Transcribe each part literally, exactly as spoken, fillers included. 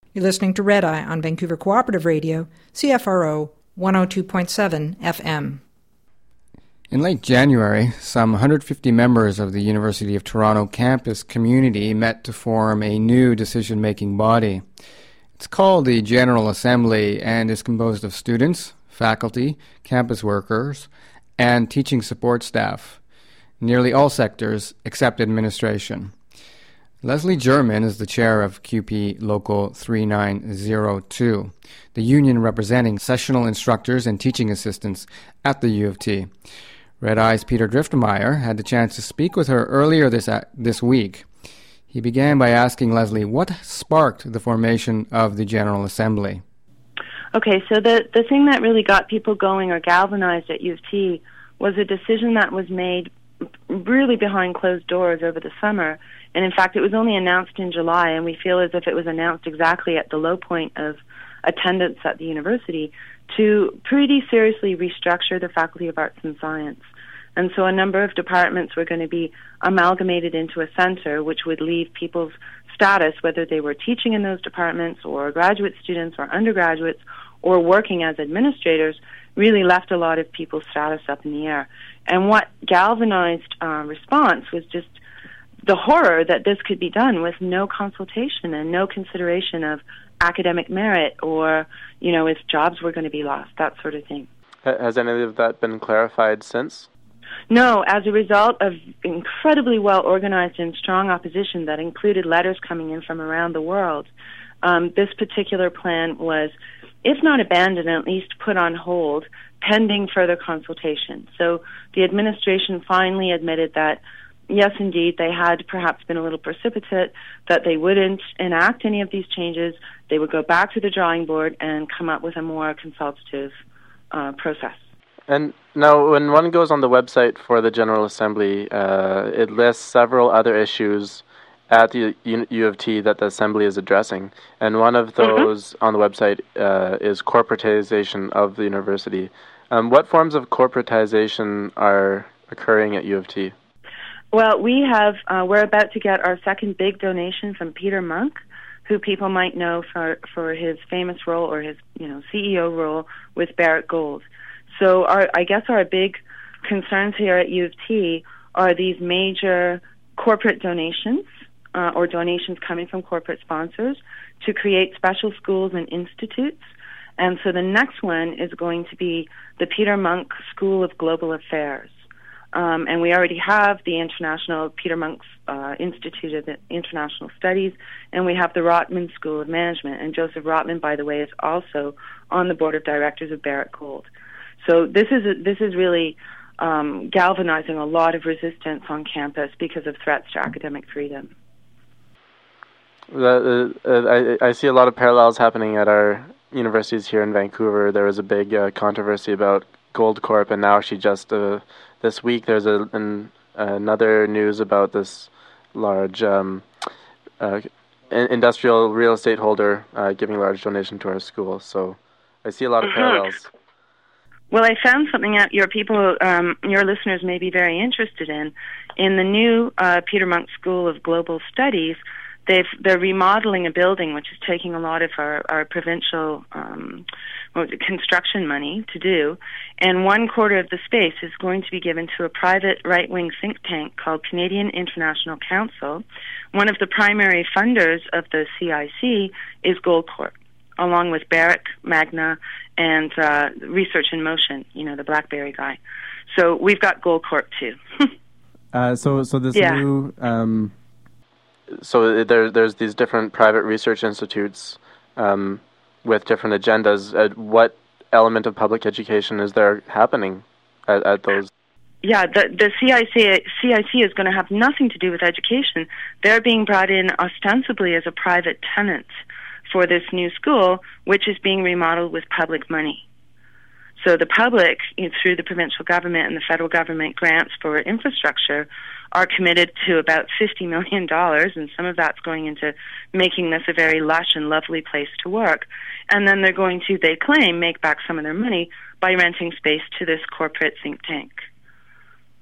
You're listening to Red Eye on Vancouver Cooperative Radio, C F R O one oh two point seven F M. In late January, some one hundred fifty members of the University of Toronto campus community met to form a new decision-making body. It's called the General Assembly and is composed of students, faculty, campus workers, and teaching support staff, nearly all sectors except administration. Leslie German is the chair of Q P Local three nine zero two, the union representing sessional instructors and teaching assistants at the U of T. Red Eye's Peter Driftmeyer had the chance to speak with her earlier this uh, this week. He began by asking Leslie what sparked the formation of the General Assembly. Okay, so the, the thing that really got people going or galvanized at U of T was a decision that was made really behind closed doors over the summer. And in fact, it was only announced in July, and we feel as if it was announced exactly at the low point of attendance at the university to pretty seriously restructure the Faculty of Arts and Science. And so a number of departments were going to be amalgamated into a center, which would leave people's status, whether they were teaching in those departments or graduate students or undergraduates or working as administrators, really left a lot of people's status up in the air. And what galvanized uh, response was just the horror that this could be done with no consultation and no consideration of academic merit or, you know, if jobs were going to be lost, that sort of thing. Has any of that been clarified since? No, as a result of incredibly well-organized and strong opposition that included letters coming in from around the world, um, this particular plan was, if not abandoned, at least put on hold pending further consultation. So the administration finally admitted that, yes, indeed, they had perhaps been a little precipitate, that they wouldn't enact any of these changes. They would go back to the drawing board and come up with a more consultative uh, process. And now, when one goes on the website for the General Assembly, uh, it lists several other issues at the U- U of T that the Assembly is addressing. And one of those mm-hmm. on the website uh, is corporatization of the university. Um, what forms of corporatization are occurring at U of T? Well, we have, uh, we're about to get our second big donation from Peter Munk, who people might know for, for his famous role or his, you know, C E O role with Barrick Gold. So our, I guess our big concerns here at U of T are these major corporate donations uh, or donations coming from corporate sponsors to create special schools and institutes. And so the next one is going to be the Peter Munk School of Global Affairs. Um, and we already have the International Peter Monk's uh, Institute of International Studies, and we have the Rotman School of Management. And Joseph Rotman, by the way, is also on the board of directors of Barrick Gold. So this is a, this is really um, galvanizing a lot of resistance on campus because of threats to academic freedom. Uh, uh, I, I see a lot of parallels happening at our universities here in Vancouver. There was a big uh, controversy about Goldcorp, and now actually just uh, this week there's a, an, another news about this large um, uh, industrial real estate holder uh, giving a large donation to our school. So I see a lot of mm-hmm. parallels. Well, I found something out your people, um, your listeners may be very interested in. In the new uh, Peter Munk School of Global Studies, they've, they're remodeling a building which is taking a lot of our, our provincial um, construction money to do, and one quarter of the space is going to be given to a private right-wing think tank called Canadian International Council. One of the primary funders of the C I C is Goldcorp, along with Barrick, Magna, and uh, Research in Motion, you know, the BlackBerry guy. So we've got Goldcorp too. uh, so, so this yeah. new... Um... So there, there's these different private research institutes um, with different agendas. Uh, what element of public education is there happening at, at those? Yeah, the, the C I C, C I C is going to have nothing to do with education. They're being brought in ostensibly as a private tenant for this new school, which is being remodeled with public money. So the public, you know, through the provincial government and the federal government grants for infrastructure, are committed to about fifty million dollars, and some of that's going into making this a very lush and lovely place to work. And then they're going to, they claim, make back some of their money by renting space to this corporate think tank.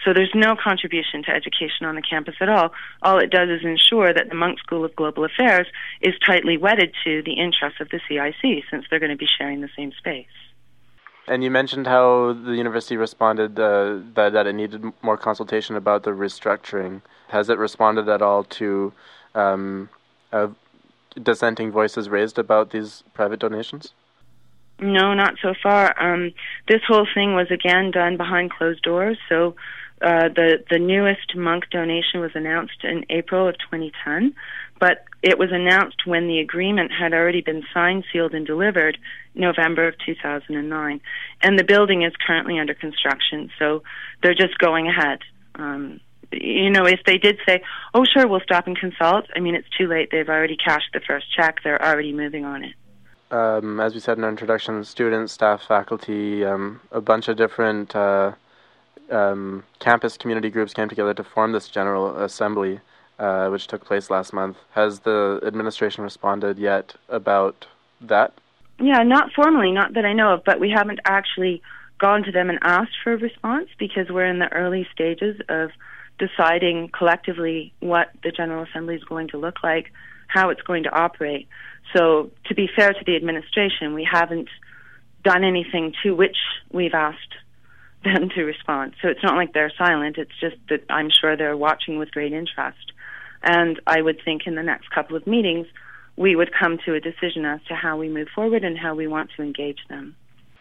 So there's no contribution to education on the campus at all. All it does is ensure that the Munk School of Global Affairs is tightly wedded to the interests of the C I C, since they're going to be sharing the same space. And you mentioned how the university responded uh, that, that it needed more consultation about the restructuring. Has it responded at all to um, uh, dissenting voices raised about these private donations? No, not so far. Um, this whole thing was, again, done behind closed doors. So uh, the, the newest Munk donation was announced in April of twenty ten, but it was announced when the agreement had already been signed, sealed, and delivered November of two thousand nine. And the building is currently under construction, so they're just going ahead. Um, you know, if they did say, oh, sure, we'll stop and consult, I mean, it's too late. They've already cashed the first check. They're already moving on it. Um, as we said in our introduction, students, staff, faculty, um, a bunch of different uh, um, campus community groups came together to form this General Assembly, uh, which took place last month. Has the administration responded yet about that? Yeah, not formally, not that I know of, but we haven't actually gone to them and asked for a response because we're in the early stages of deciding collectively what the General Assembly is going to look like, how it's going to operate. So to be fair to the administration, we haven't done anything to which we've asked them to respond. So it's not like they're silent. It's just that I'm sure they're watching with great interest. And I would think in the next couple of meetings, we would come to a decision as to how we move forward and how we want to engage them.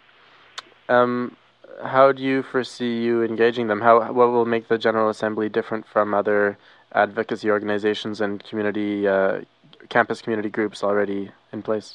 Um, how do you foresee you engaging them? How what will make the General Assembly different from other advocacy organizations and community uh, campus community groups already in place?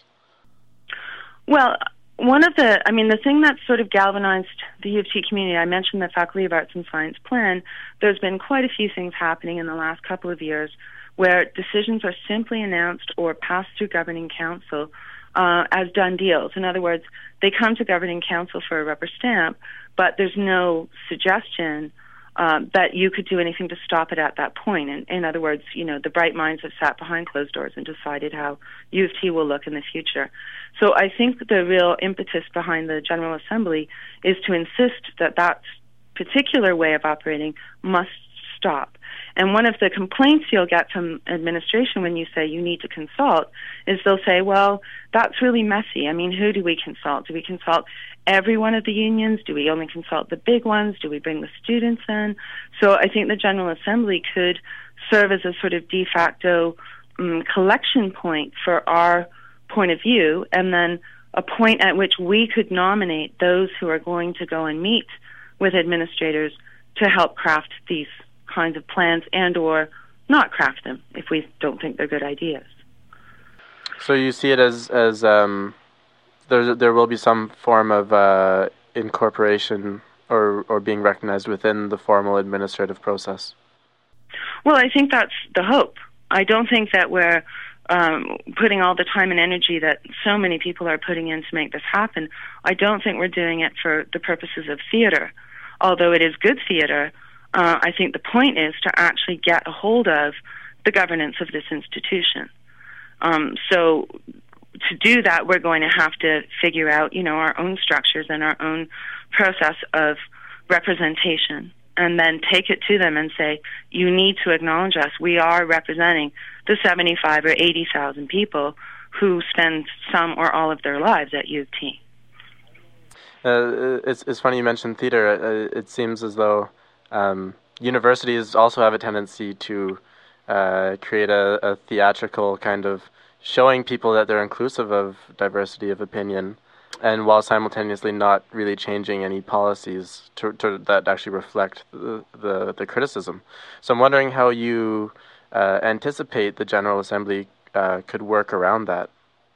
Well, one of the, I mean, the thing that sort of galvanized the U of T community, I mentioned the Faculty of Arts and Science plan. There's been quite a few things happening in the last couple of years where decisions are simply announced or passed through governing council uh, as done deals. In other words, they come to governing council for a rubber stamp, but there's no suggestion Um, that you could do anything to stop it at that point. In, in other words, you know, the bright minds have sat behind closed doors and decided how U of T will look in the future. So I think that the real impetus behind the General Assembly is to insist that that particular way of operating must stop. And one of the complaints you'll get from administration when you say you need to consult is they'll say, well, that's really messy. I mean, who do we consult? Do we consult every one of the unions? Do we only consult the big ones? Do we bring the students in? So I think the General Assembly could serve as a sort of de facto um, collection point for our point of view, and then a point at which we could nominate those who are going to go and meet with administrators to help craft these kinds of plans and or not craft them if we don't think they're good ideas. So you see it as as um, there there will be some form of uh, incorporation or or being recognized within the formal administrative process. Well, I think that's the hope. I don't think that we're um, putting all the time and energy that so many people are putting in to make this happen. I don't think we're doing it for the purposes of theater, although it is good theater. Uh, I think the point is to actually get a hold of the governance of this institution. Um, so to do that, we're going to have to figure out, you know, our own structures and our own process of representation, and then take it to them and say, you need to acknowledge us. We are representing the seventy-five or eighty thousand people who spend some or all of their lives at U of T. Uh, it's, it's funny you mentioned theater. Uh, it seems as though um, universities also have a tendency to uh, create a, a theatrical kind of showing people that they're inclusive of diversity of opinion, and while simultaneously not really changing any policies to, to that actually reflect the, the, the criticism. So I'm wondering how you uh, anticipate the General Assembly uh, could work around that.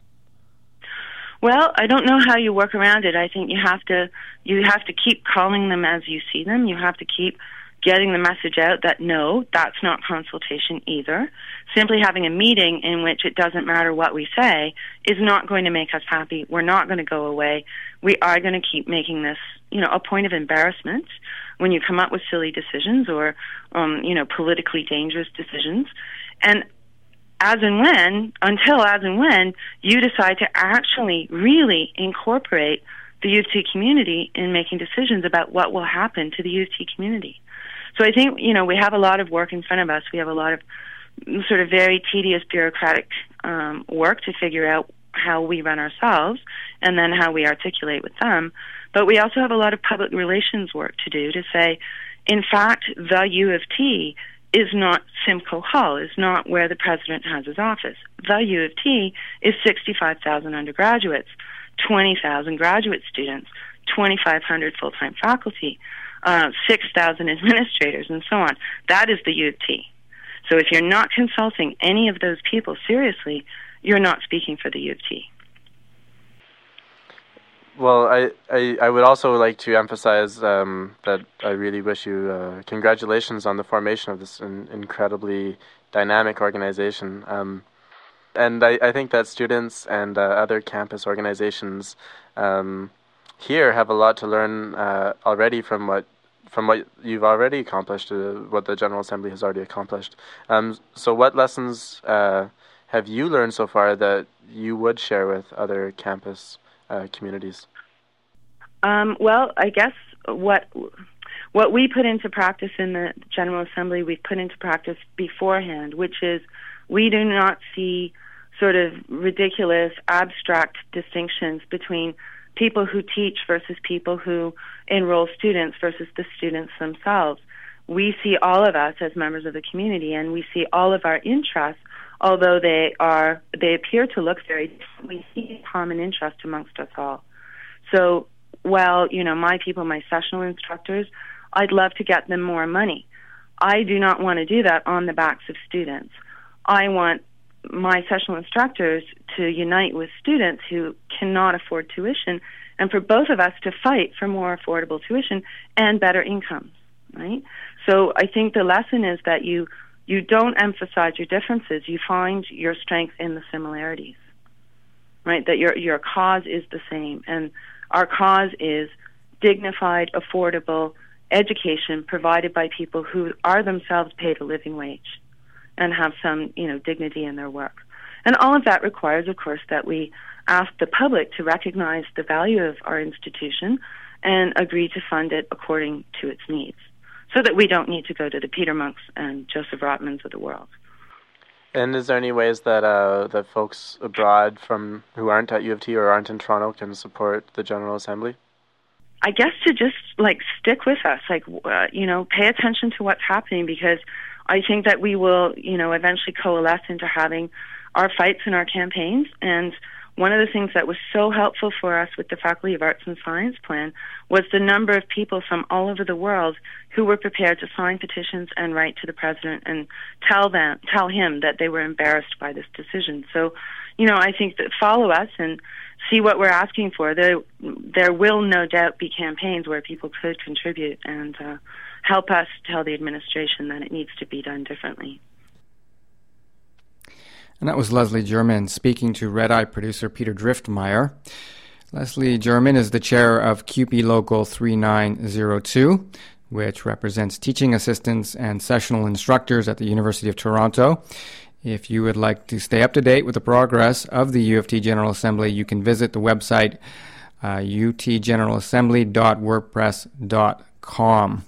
Well, I don't know how you work around it. I think you have to you have to keep calling them as you see them. You have to keep getting the message out that no, that's not consultation either. Simply having a meeting in which it doesn't matter what we say is not going to make us happy. We're not going to go away. We are going to keep making this, you know, a point of embarrassment when you come up with silly decisions or, um, you know, politically dangerous decisions. And as and when, until as and when, you decide to actually really incorporate the U of T community in making decisions about what will happen to the U of T community. So I think, you know, we have a lot of work in front of us. We have a lot of sort of very tedious bureaucratic um, work to figure out how we run ourselves and then how we articulate with them. But we also have a lot of public relations work to do to say, in fact, the U of T is not Simcoe Hall, is not where the president has his office. The U of T is sixty-five thousand undergraduates, twenty thousand graduate students, twenty-five hundred full-time faculty, uh, six thousand administrators, and so on. That is the U of T. So if you're not consulting any of those people seriously, you're not speaking for the U of T. Well, I, I, I would also like to emphasize um, that I really wish you uh, congratulations on the formation of this in, incredibly dynamic organization. Um, and I, I think that students and uh, other campus organizations um, here have a lot to learn uh, already from what from what you've already accomplished, uh, what the General Assembly has already accomplished. Um, so what lessons uh, have you learned so far that you would share with other campus uh, communities? Um, well, I guess what what we put into practice in the General Assembly, we've put into practice beforehand, which is we do not see sort of ridiculous, abstract distinctions between people who teach versus people who enroll students versus the students themselves. We see all of us as members of the community, and we see all of our interests, although they are they appear to look very different. We see common interest amongst us all. So, well, you know, my people, my sessional instructors, I'd love to get them more money. I do not want to do that on the backs of students. I want my sessional instructors to unite with students who cannot afford tuition, and for both of us to fight for more affordable tuition and better incomes, right? So I think the lesson is that you you don't emphasize your differences, you find your strength in the similarities, right? That your your cause is the same, and our cause is dignified, affordable education provided by people who are themselves paid a living wage and have some, you know, dignity in their work. And all of that requires, of course, that we ask the public to recognize the value of our institution and agree to fund it according to its needs, so that we don't need to go to the Peter Monks and Joseph Rotmans of the world. And is there any ways that uh, that folks abroad from who aren't at U of T or aren't in Toronto can support the General Assembly? I guess to just, like, stick with us, like, uh, you know, pay attention to what's happening, because I think that we will, you know, eventually coalesce into having our fights and our campaigns. And one of the things that was so helpful for us with the Faculty of Arts and Science plan was the number of people from all over the world who were prepared to sign petitions and write to the president and tell them, tell him that they were embarrassed by this decision. So, you know, I think that follow us and see what we're asking for. There, there will no doubt be campaigns where people could contribute and uh, help us tell the administration that it needs to be done differently. And that was Leslie German speaking to Red Eye producer Peter Driftmeyer. Leslie German is the chair of C U P E Local three nine zero two, which represents teaching assistants and sessional instructors at the University of Toronto. If you would like to stay up to date with the progress of the U of T General Assembly, you can visit the website uh, u t general assembly dot wordpress dot com.